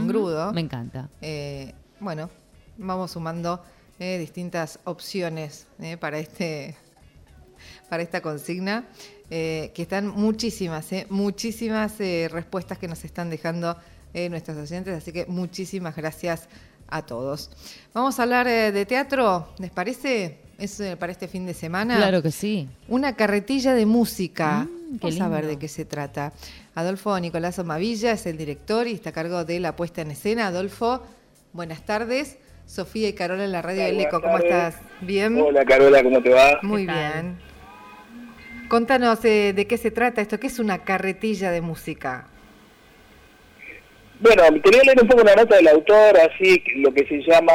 engrudo. Me encanta. Bueno, vamos sumando distintas opciones para esta consigna, que están muchísimas respuestas que nos están dejando nuestros oyentes, así que muchísimas gracias a todos. Vamos a hablar de teatro, ¿les parece? Es para este fin de semana. Claro que sí. Una carretilla de música. Vamos a ver lindo. de qué se trata. Adolfo Nicolás Omavilla es el director y está a cargo de la puesta en escena. Adolfo, buenas tardes. Sofía y Carola en la radio del Eco, ¿cómo estás? ¿Bien? Hola Carola, ¿cómo te va? Muy bien. Contanos de qué se trata esto, ¿qué es una carretilla de música? Bueno, te voy a leer un poco la nota del autor, así lo que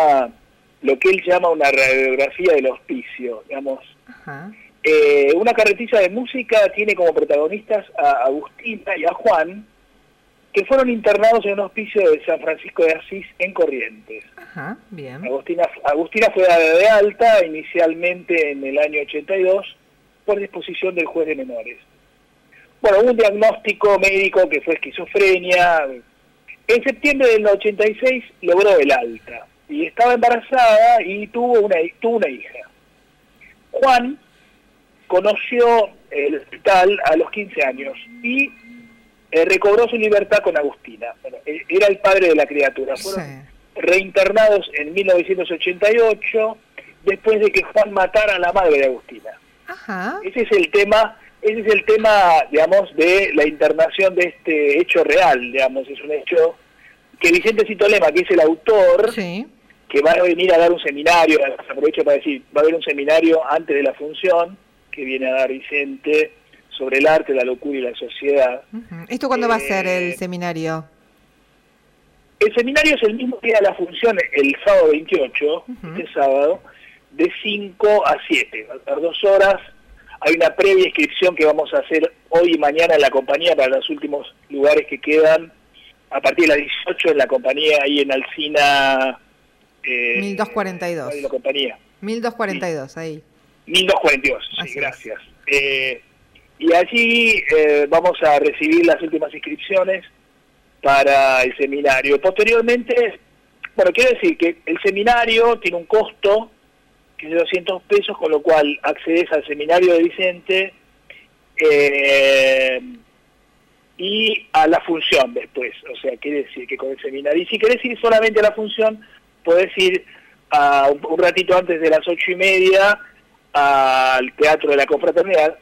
él llama una radiografía del hospicio, digamos. Ajá. Una carretilla de música tiene como protagonistas a Agustina y a Juan, que fueron internados en un hospicio de San Francisco de Asís en Corrientes. Ajá, bien. Agustina fue dada de alta inicialmente en el año 82 por disposición del juez de menores. Bueno, hubo un diagnóstico médico que fue esquizofrenia. En septiembre del 86 logró el alta y estaba embarazada y tuvo una hija. Juan conoció el hospital a los 15 años y recobró su libertad con Agustina. Bueno, era el padre de la criatura. Fueron reinternados en 1988 después de que Juan matara a la madre de Agustina. Ajá. Ese es el tema, digamos, de la internación de este hecho real, digamos. Es un hecho que Vicente Citolema, que es el autor, Sí. que va a venir a dar un seminario, aprovecho para decir, va a haber un seminario antes de la función que viene a dar Vicente sobre el arte, la locura y la sociedad. Uh-huh. ¿Esto cuándo va a ser el seminario? El seminario es el mismo día de la función, el sábado 28, este sábado, de 5 a 7, va a estar 2 horas. Hay una previa inscripción que vamos a hacer hoy y mañana en la compañía para los últimos lugares que quedan, a partir de las 18 en la compañía, ahí en Alsina... 1242. La compañía. 1242, sí. Ahí. 1242, sí, Así gracias. Y allí vamos a recibir las últimas inscripciones para el seminario. Posteriormente, bueno, quiero decir que el seminario tiene un costo que es de 200 pesos, con lo cual accedes al seminario de Vicente y a la función después. O sea, quiere decir que con el seminario, y si querés ir solamente a la función, podés ir un ratito antes de las 8:30 al Teatro de la Confraternidad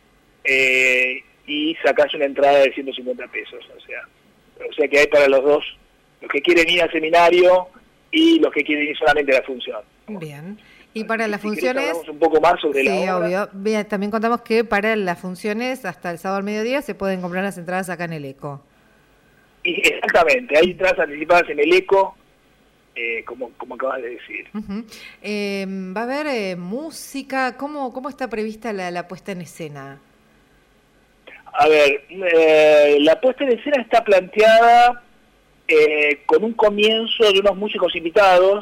y sacás una entrada de 150 pesos. O sea que hay para los dos, los que quieren ir al seminario y los que quieren ir solamente a la función. Bien. Y para las si funciones... hablamos un poco más sobre sí, la obra. obvio. Bien, también contamos que para las funciones, hasta el sábado al mediodía, se pueden comprar las entradas acá en el Eco. Y exactamente, hay entradas anticipadas en el Eco, como acabas de decir. Uh-huh. ¿Va a haber música? ¿Cómo está prevista la puesta en escena? A ver, la puesta en escena está planteada con un comienzo de unos músicos invitados.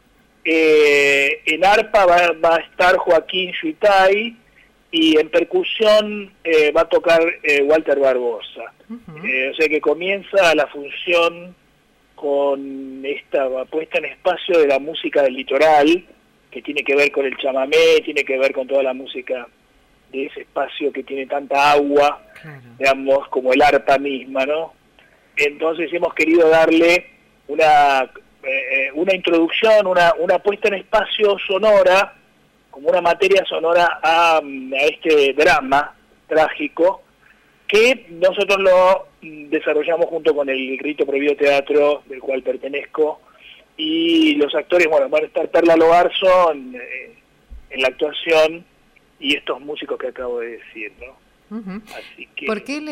En arpa va a estar Joaquín Yuitay y en percusión va a tocar Walter Barbosa. Uh-huh. O sea que comienza la función con esta puesta en espacio de la música del litoral, que tiene que ver con el chamamé, tiene que ver con toda la música de ese espacio que tiene tanta agua, claro, digamos, como el arpa misma, ¿no? Entonces hemos querido darle una introducción, una puesta en espacio sonora, como una materia sonora a este drama trágico, que nosotros lo desarrollamos junto con el Rito Prohibido Teatro, del cual pertenezco, y los actores, bueno, van a estar Perla Logarzo en la actuación, y estos músicos que acabo de decir, ¿no? Uh-huh. Así que... ¿Por qué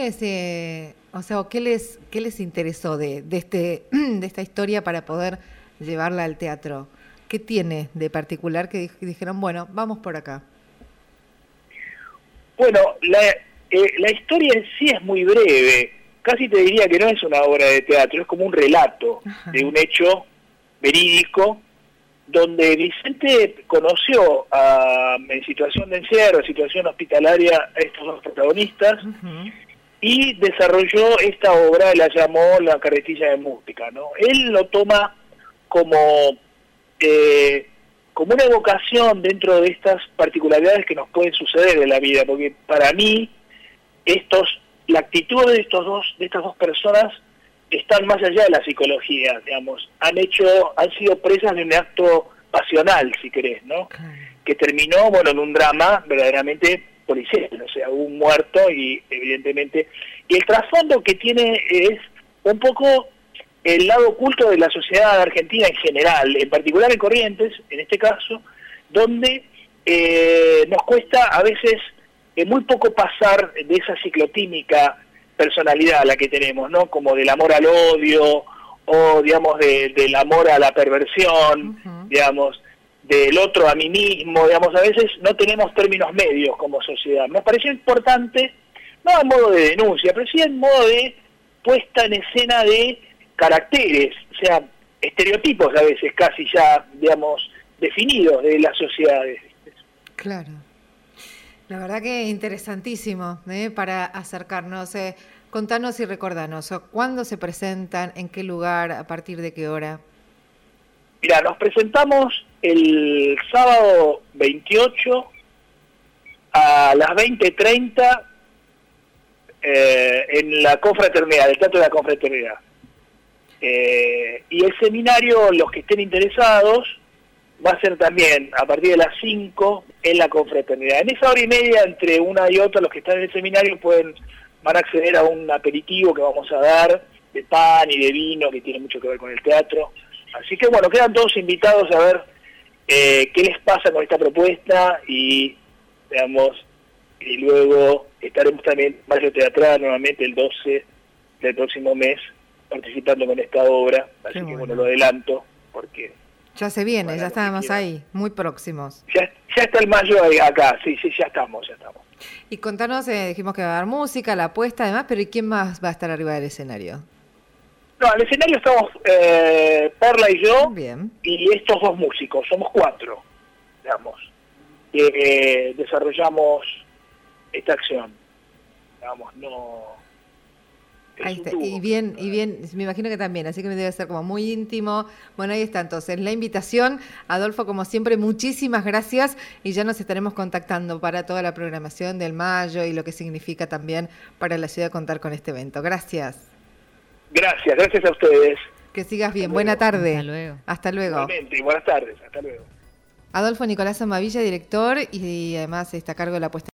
qué les interesó de esta historia para poder llevarla al teatro? ¿Qué tiene de particular que dijeron, bueno, vamos por acá? Bueno, la historia en sí es muy breve, casi te diría que no es una obra de teatro, es como un relato Ajá. de un hecho verídico, donde Vicente conoció en situación de encierro, situación hospitalaria, a estos dos protagonistas, uh-huh. y desarrolló esta obra, la llamó La carretilla de música, ¿no? Él lo toma como una evocación dentro de estas particularidades que nos pueden suceder en la vida, porque para mí la actitud de estas dos personas están más allá de la psicología, digamos, han sido presas de un acto pasional, si querés, ¿no? Que terminó, bueno, en un drama verdaderamente policial, o sea, hubo un muerto y evidentemente, y el trasfondo que tiene es un poco el lado oculto de la sociedad argentina en general, en particular en Corrientes, en este caso, donde nos cuesta a veces muy poco pasar de esa ciclotímica personalidad a la que tenemos, ¿no? Como del amor al odio, o digamos del amor a la perversión, digamos, del otro a mí mismo, digamos, a veces no tenemos términos medios como sociedad. Me pareció importante, no a modo de denuncia, pero sí en modo de puesta en escena de caracteres, o sea, estereotipos a veces casi ya, digamos, definidos de las sociedades. Claro. La verdad que interesantísimo para acercarnos. Contanos y recordanos, ¿cuándo se presentan? ¿En qué lugar? ¿A partir de qué hora? Mira, nos presentamos el sábado 28 a las 20:30 en la confraternidad, el Teatro de la Confraternidad. Y el seminario, los que estén interesados, va a ser también a partir de las 5 en la confraternidad. En esa hora y media, entre una y otra, los que están en el seminario van a acceder a un aperitivo que vamos a dar, de pan y de vino, que tiene mucho que ver con el teatro. Así que bueno, quedan todos invitados a ver qué les pasa con esta propuesta y, digamos, y luego estaremos también en Mayo Teatral nuevamente el 12 del próximo mes participando con esta obra. Así que bueno, lo adelanto porque... Ya se viene, ya estábamos ahí, muy próximos. Ya está el mayo acá, sí, ya estamos. Y contanos, dijimos que va a haber música, la apuesta, además, pero ¿y quién más va a estar arriba del escenario? No, en el escenario estamos Perla y yo, bien, y estos dos músicos, somos 4, digamos, que desarrollamos esta acción, digamos, no... Ahí está. Y bien, me imagino que también, así que me debe ser como muy íntimo. Bueno, ahí está entonces la invitación. Adolfo, como siempre, muchísimas gracias y ya nos estaremos contactando para toda la programación del mayo y lo que significa también para la ciudad contar con este evento. Gracias. Gracias a ustedes. Que sigas bien. Buena tarde. Hasta luego. Hasta luego. Igualmente, buenas tardes. Hasta luego. Adolfo Nicolás Amavilla, director y además está a cargo de la puesta